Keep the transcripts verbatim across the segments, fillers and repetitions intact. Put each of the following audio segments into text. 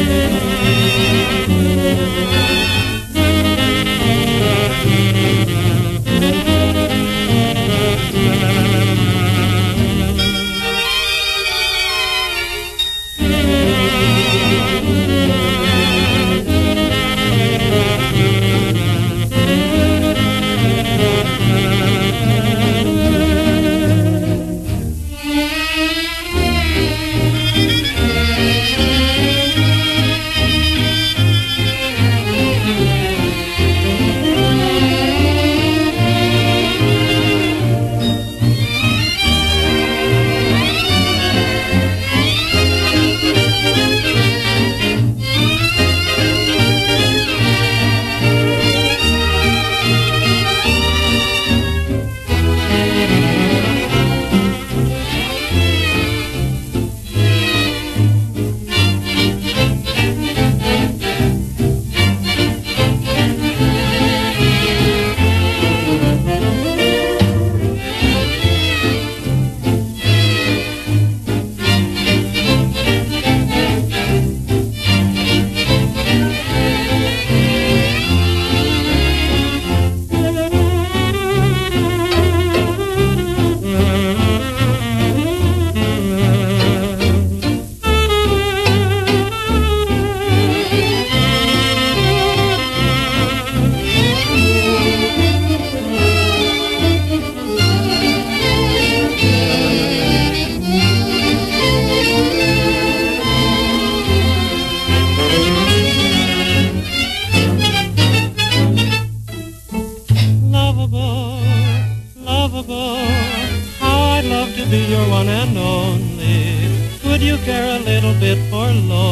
be your one and only. Would you care a little bit for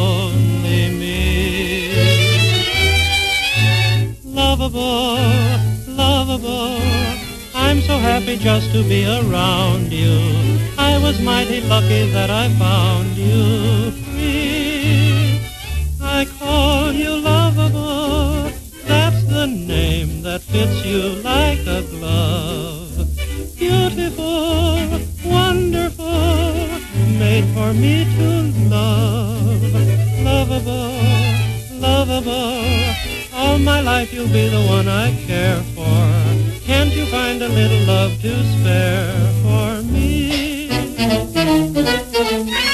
lonely me? Lovable, lovable, I'm so happy just to be around you. I was mighty lucky that I found you free. I call you lovable, that's the name that fits you like a glove. Beautiful, wonderful, made for me to love. Lovable, lovable, all my life you'll be the one I care for. Can't you find a little love to spare for me?